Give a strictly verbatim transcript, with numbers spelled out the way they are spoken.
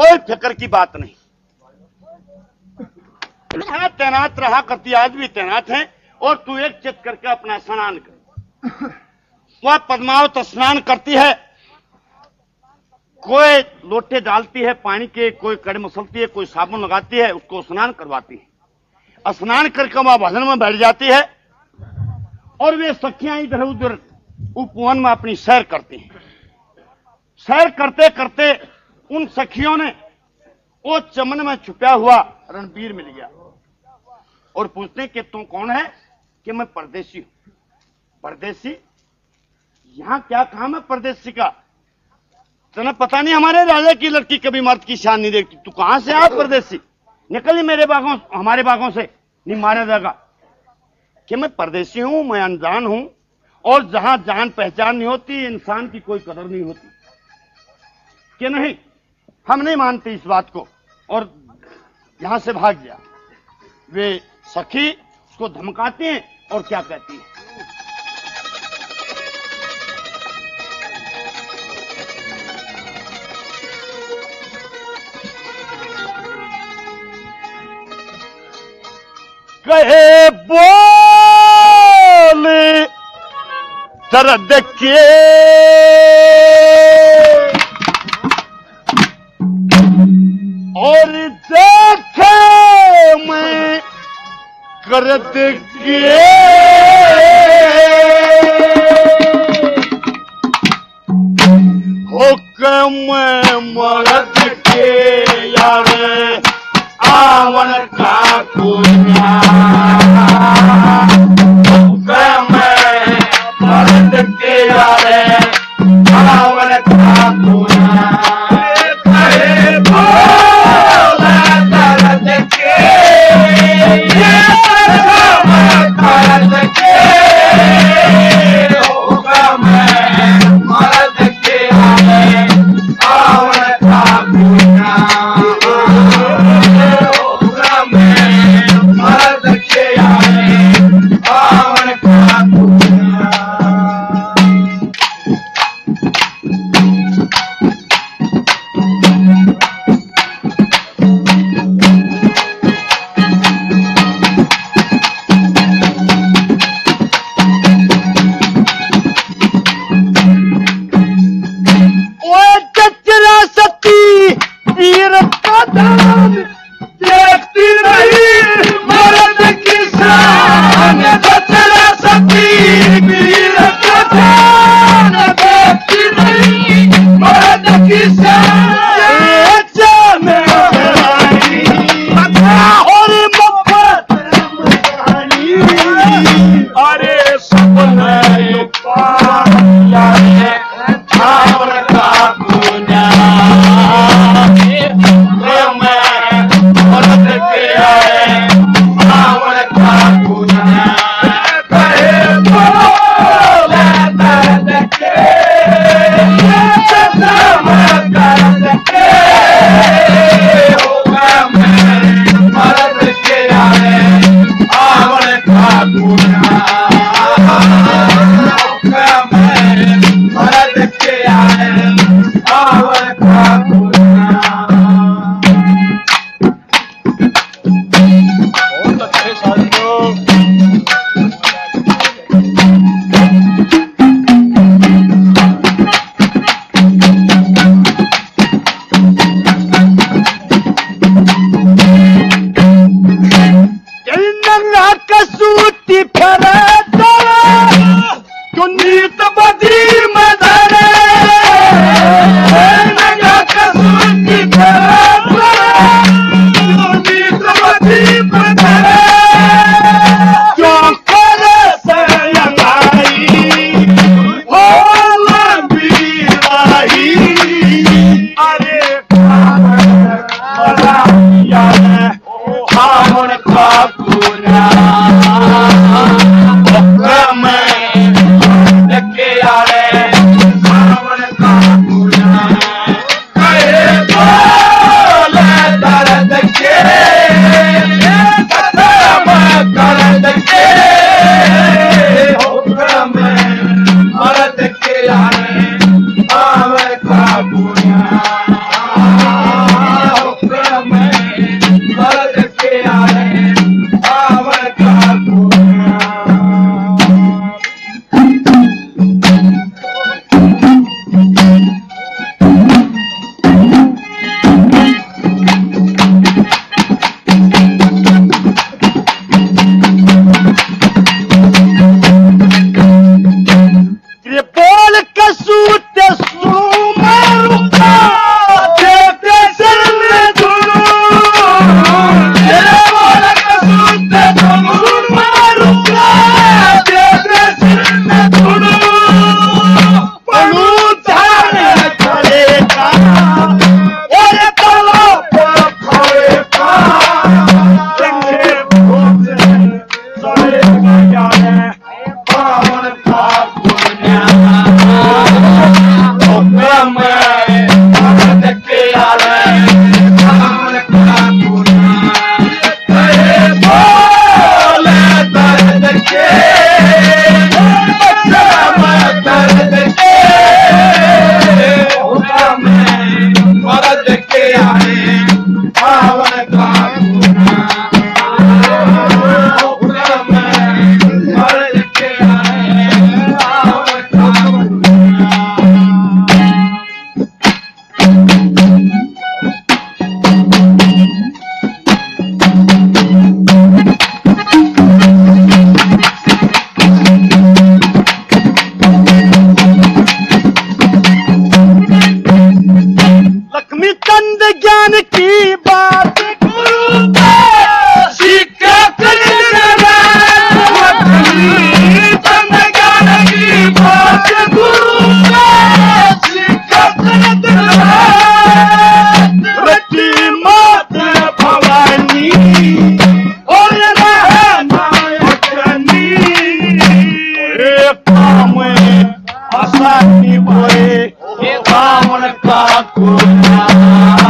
कोई फिक्र की बात नहीं। तैनात रहा करती, आज भी तैनात है। और तू एक चित करके अपना स्नान कर। वह पद्मावत स्नान करती है, कोई लोटे डालती है पानी के, कोई कड़े मसलती है, कोई साबुन लगाती है, उसको स्नान करवाती है। स्नान करके वह भजन में बैठ जाती है और वे सखियां इधर उधर उपवन में अपनी सैर करती हैं। सैर करते करते उन सखियों ने वो चमन में छुपा हुआ रणबीर मिल गया और पूछते कि तू कौन है? कि मैं परदेसी हूं। परदेसी? यहां क्या काम है परदेसी का? तुम्हें पता नहीं हमारे राजा की लड़की कभी मर्द की शान नहीं देखती। तू कहां से आ परदेसी? निकल ही मेरे बागों, हमारे बागों से, नहीं मारा जाएगा। कि मैं परदेसी हूं, मैं अनजान हूं, और जहां जान पहचान नहीं होती इंसान की कोई कदर नहीं होती। कि नहीं, हम नहीं मानते इस बात को, और यहां से भाग गया। वे सखी उसको धमकाती हैं और क्या कहती है? कहे बोल दर्द के और देखे मैं करद के हुक्म मरद के यार आवन का कुना हुक्म मरद के यार आवन का कुना कहे बोल दर्द के मरद के हुक्म मरद के आवन का कुना मरद के आवन का कुना। देखती नहीं मर्द की शान, बचरा सती वीर का जान। देखती नहीं मर्द की शान, और मोहब्बत अरे सपना आवन का कुना मरद के आवन का कुना कहे बोल दर्द के दर्द के हुक्म मरद के आवन का कुना हुक्म मरद के आवन का कुना। कसूती फरे तो नीत बदी में धरे, कसूती फरे तो नीत बदी में धरे। क्यों करे से लगाई हो लंबी राही, अरे आवन का कुना हुक्म मरद के आवन का कुना कहे बोल दर्द के दर्द के हुक्म मरद के आवन का कुना। Asani boy, Kaman Kakuna.